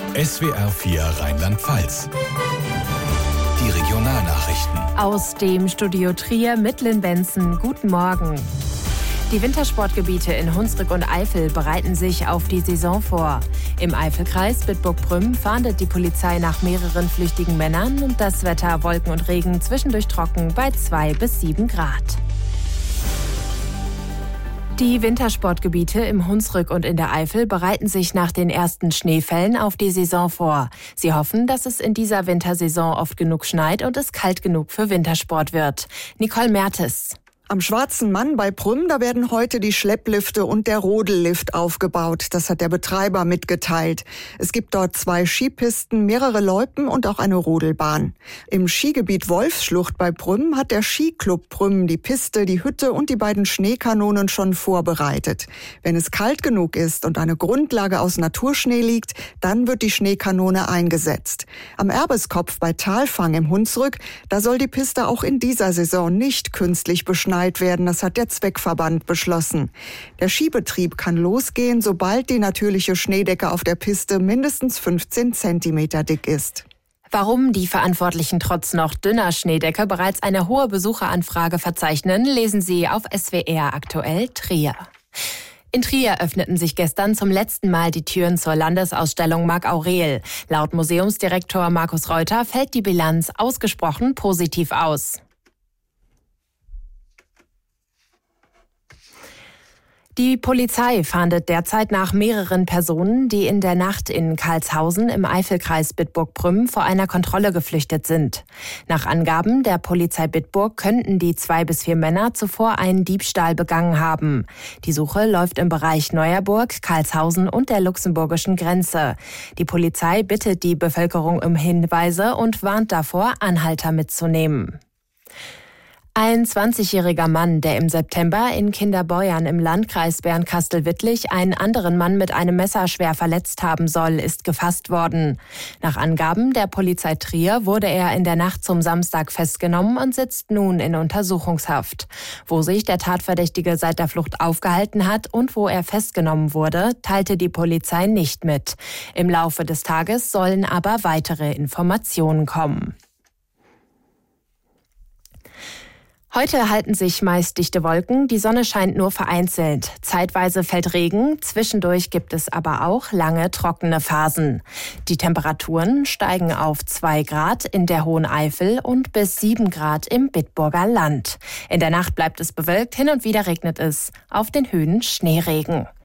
SWR 4 Rheinland-Pfalz. Die Regionalnachrichten. Aus dem Studio Trier mit Lynn Benson. Guten Morgen. Die Wintersportgebiete in Hunsrück und Eifel bereiten sich auf die Saison vor. Im Eifelkreis Bitburg-Prüm fahndet die Polizei nach mehreren flüchtigen Männern und das Wetter Wolken und Regen zwischendurch trocken bei 2 bis 7 Grad. Die Wintersportgebiete im Hunsrück und in der Eifel bereiten sich nach den ersten Schneefällen auf die Saison vor. Sie hoffen, dass es in dieser Wintersaison oft genug schneit und es kalt genug für Wintersport wird. Nicole Mertes. Am Schwarzen Mann bei Prüm, da werden heute die Schlepplifte und der Rodellift aufgebaut. Das hat der Betreiber mitgeteilt. Es gibt dort 2 Skipisten, mehrere Loipen und auch eine Rodelbahn. Im Skigebiet Wolfsschlucht bei Prüm hat der Skiclub Prüm die Piste, die Hütte und die beiden Schneekanonen schon vorbereitet. Wenn es kalt genug ist und eine Grundlage aus Naturschnee liegt, dann wird die Schneekanone eingesetzt. Am Erbeskopf bei Talfang im Hunsrück, da soll die Piste auch in dieser Saison nicht künstlich beschneit werden. Das hat der Zweckverband beschlossen. Der Skibetrieb kann losgehen, sobald die natürliche Schneedecke auf der Piste mindestens 15 Zentimeter dick ist. Warum die Verantwortlichen trotz noch dünner Schneedecke bereits eine hohe Besucheranfrage verzeichnen, lesen Sie auf SWR aktuell Trier. In Trier öffneten sich gestern zum letzten Mal die Türen zur Landesausstellung Marc Aurel. Laut Museumsdirektor Markus Reuter fällt die Bilanz ausgesprochen positiv aus. Die Polizei fahndet derzeit nach mehreren Personen, die in der Nacht in Karlshausen im Eifelkreis Bitburg-Prüm vor einer Kontrolle geflüchtet sind. Nach Angaben der Polizei Bitburg könnten die 2 bis 4 Männer zuvor einen Diebstahl begangen haben. Die Suche läuft im Bereich Neuerburg, Karlshausen und der luxemburgischen Grenze. Die Polizei bittet die Bevölkerung um Hinweise und warnt davor, Anhalter mitzunehmen. Ein 20-jähriger Mann, der im September in Kinderbeuern im Landkreis Bernkastel-Wittlich einen anderen Mann mit einem Messer schwer verletzt haben soll, ist gefasst worden. Nach Angaben der Polizei Trier wurde er in der Nacht zum Samstag festgenommen und sitzt nun in Untersuchungshaft. Wo sich der Tatverdächtige seit der Flucht aufgehalten hat und wo er festgenommen wurde, teilte die Polizei nicht mit. Im Laufe des Tages sollen aber weitere Informationen kommen. Heute halten sich meist dichte Wolken, die Sonne scheint nur vereinzelt. Zeitweise fällt Regen, zwischendurch gibt es aber auch lange trockene Phasen. Die Temperaturen steigen auf 2 Grad in der Hohen Eifel und bis 7 Grad im Bitburger Land. In der Nacht bleibt es bewölkt, hin und wieder regnet es. Auf den Höhen Schneeregen.